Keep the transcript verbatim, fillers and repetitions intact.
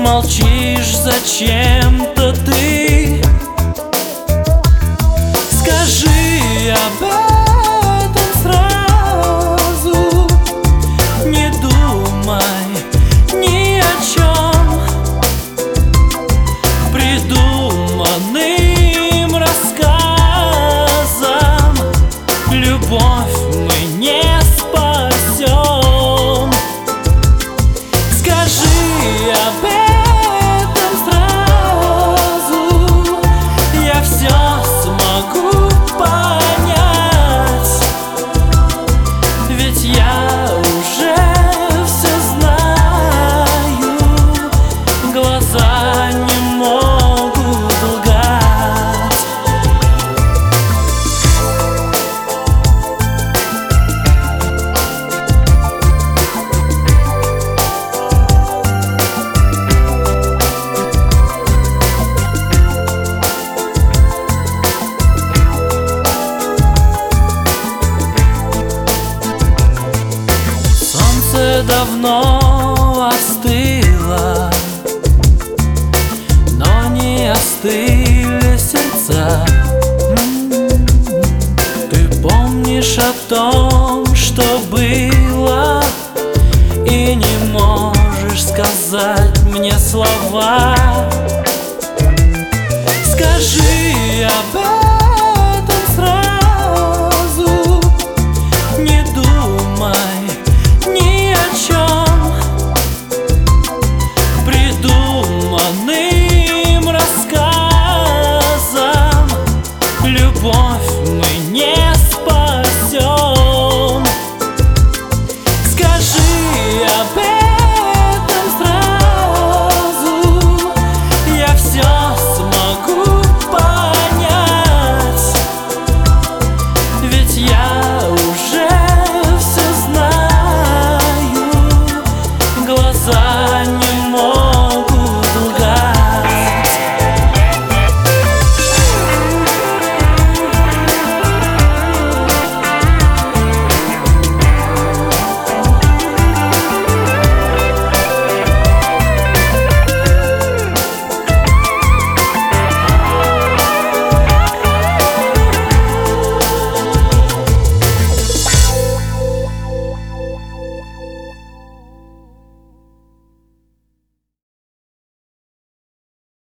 Молчишь зачем-то ты. Скажи об этом сразу, не думай ни о чем придуманным рассказам. Любовь мы не спасем. Скажи об этом сразу, я все смогу понять, ведь я уже все знаю, глаза не могут лгать. Давно остыло, но не остыли сердца. Ты помнишь о том, что было, и не можешь сказать мне слова. Скажи об этом